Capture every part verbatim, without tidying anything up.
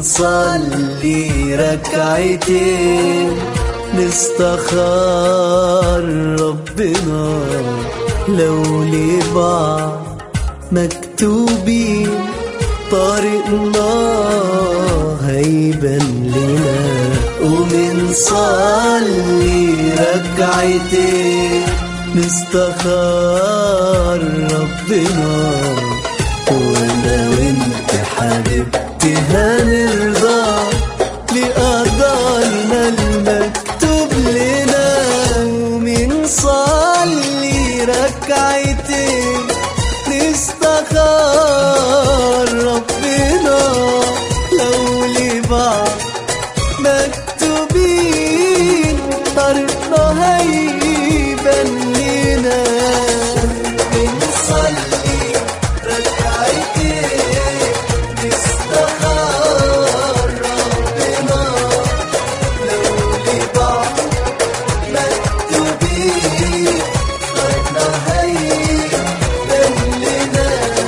ونصلي ركعتين نستخار ربنا لو لبعض مكتوبين طريقنا هيبان لنا ومنصلي ركعتين نستخار ربنا وانا وانت حبيبتي هنرضى لقدرنا المكتوب لنا ومنصلي ركعتين نستخار ربنا لو لبعض مكتوبين طريقنا هيبان لنا بنصلي ركعتين نستخار ربنا لو لبعض مكتوبين طريقنا هيبان لنا.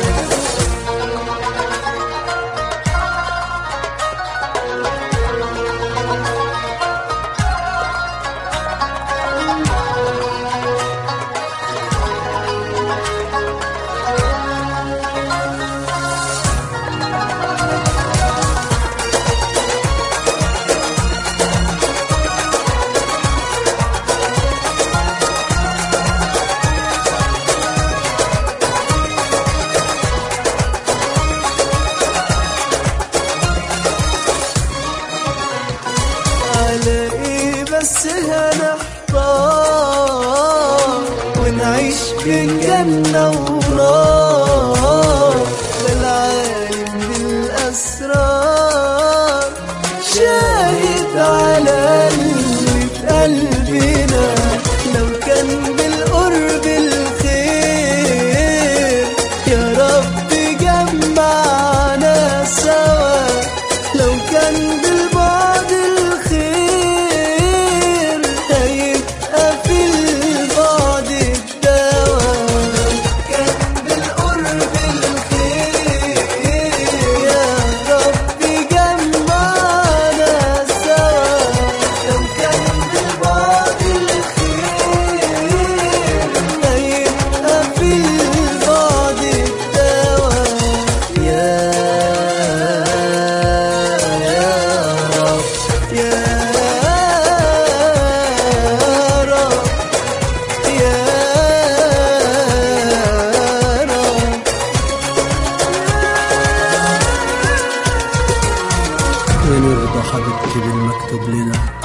على ايه بس هنحتار ونعيش بين جنة ونار العالم بالأسرار شاهد على اللي في قلبنا لو كان بالقرب الخير يا رب جمعنا سوا لو كان بالبعد الخير هيبقى في البعد الدواء كان بالقرب الخير يا رب جمعنا سوا لو كان بالبعد الخير هيبقى في البعد الدواء يا ونرضى حبيبتي بالمكتوب لنا